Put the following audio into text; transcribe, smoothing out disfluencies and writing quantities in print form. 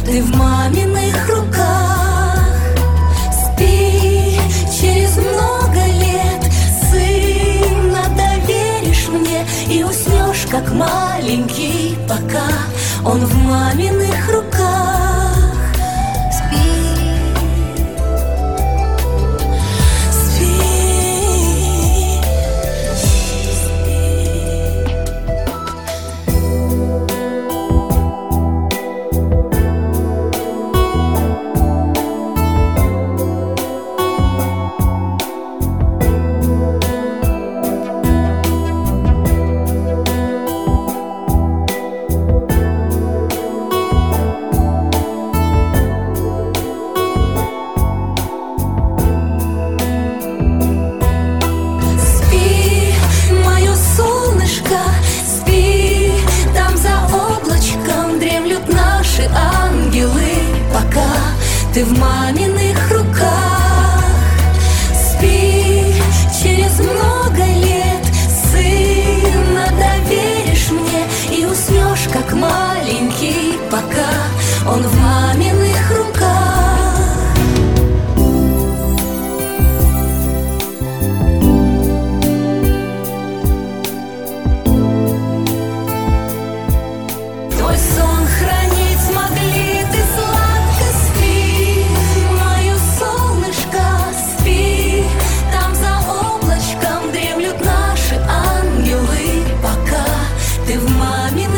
ты в маминых руках. Спи, через много лет сына доверишь мне, и уснешь, как маленький, пока он в маминых руках. Ты в маминых руках. Спи, через много лет сына доверишь мне, и уснешь, как маленький, пока он в маминых руках. Твой сон хранить смогли, ты сладко спи, мое солнышко, спи. Там за облачком дремлют наши ангелы, пока ты в маминых